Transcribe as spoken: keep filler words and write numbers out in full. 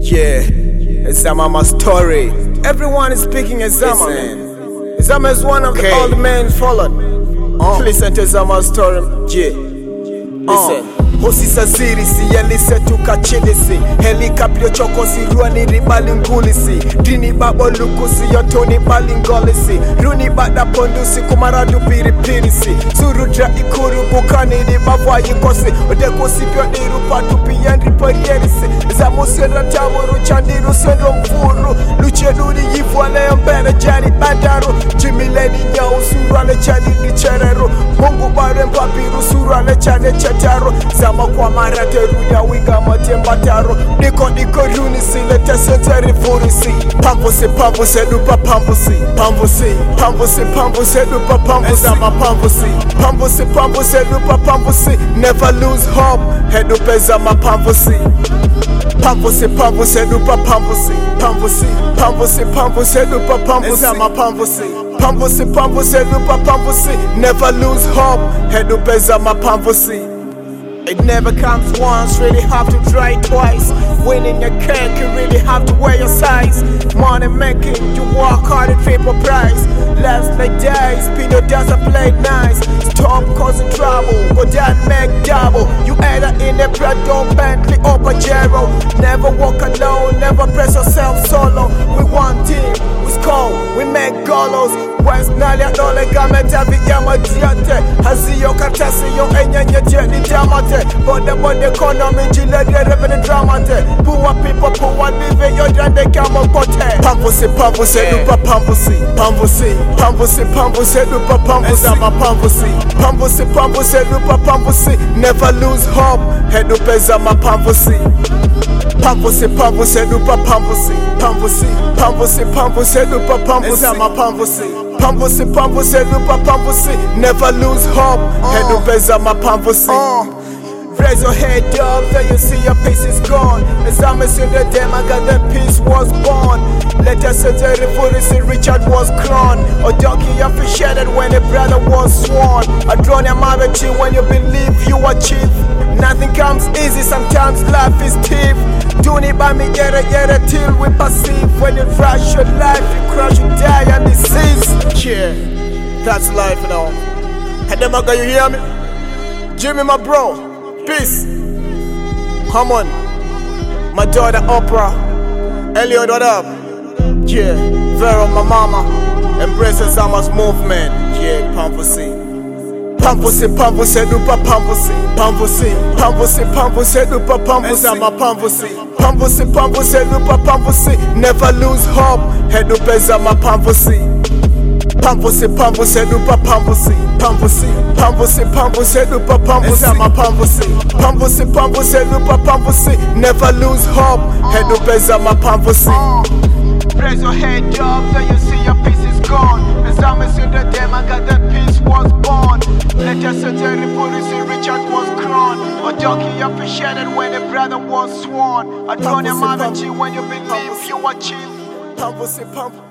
Yeah, Zama my story. Everyone is speaking as Zama, man. Zama is one of okay. the old men fallen. Uh. Listen to Zama's story. Yeah. Listen. Uh. Hosisa ziri si yelise tukachilisi Helikapyo choko si ruani ribali ngulisi Dini babo lukusi yotoni bali ngolisi Runi bada pondusi kumaradu piri pirisi Surudra ikuru bukani ni bavwa yikosi Odeko sipyo niru patu piyandri parierisi Zamusi ratawuru chandiru sendo mfuru Luche nuri yifwa leo mbele jani bandaru Jimileni nyau surale chani nichereru Mungu bare mpapiru surale chane chetaro Zama kwa marate ruya winga matembataro Niko niko runi si lete senteri furisi Pambusi pambusi dupa pambusi Pambusi pambusi pambusi dupa pambusi Zama pambusi Pambusi pambusi dupa pambusi Never lose hope Hedupe zama pambusi Pambusi pambusi dupa pambusi Pambusi pambusi pambusi dupa pambusi Zama pambusi Pambusi pambusi dupa pambusi Never lose hope Hedupe zama pambusi. It never comes once, really have to try twice. Winning your cake, you really have to wear your size. Money making, you work hard and triple price. Last like days, spin your dance and play nice. Stop causing trouble, go down make double. You either in a Prado, Bentley or Pajero. Never walk alone, never press yourself solo. We one team, we score, we make golos. West Nalia dole gameta vijama diate. Haziyo katasi yo enyenye jeni damate. Bode bode economy jile de revenue dramate. Poor people, poor living, yo jande kamo pote. Pambusi, pambusi, dupa pambusi. Pambusi, pambusi, pambusi, dupa pambusi. Zama pambusi. Pambusi, pambusi, dupa pambusi. Never lose hope, hedupe zama pambusi. Pambusi, pambusi, dupa pambusi. Pambusi, pambusi, pambusi, dupa pambusi. Zama pambusi. Pambusi, pambusi, dupa pambusi. Never lose hope, hedupe zama pambusi. Raise your head up, then you see your peace is gone. As I'm in the dem, I got the peace was born. Let us say the revolution, Richard was crowned. Or donkey appreciated when a brother was sworn. I draw your marriage when you believe you achieve. Nothing comes easy, sometimes life is stiff. Do it by me, get it, get it till we perceive. When you rush your life, you crash, you die and disease. Yeah, that's life now. And then you hear me? Jimmy, my bro. Peace. Come on. My daughter Oprah. Elliot, what up? Yeah. Vero, my mama. Embrace Zama's movement. Yeah, Pambusi. Pambusi, Pambusi, dupa Pambusi. Pambusi, Pambusi, Pambusi, dupa Pambusi. Zama Pambusi. Pambusi, Pambusi, dupa Pambusi. Never lose hope. Hedupe Zama Pambusi. Pambusi, pambusi, dupa pambusi. Pambusi, pambusi, pambusi, dupa pambusi. Zama pambusi. Pambusi, pambusi, dupa pambusi. Never lose hope, hedupe zama pambusi. Raise your head up, then you see your peace is gone. As I'm in the dem, I got that peace was born. Let us say the revolution, Richard was crowned. Or donkey appreciated when a brother was sworn. I draw your marriage when you believe you achieve. Pambusi, pambusi.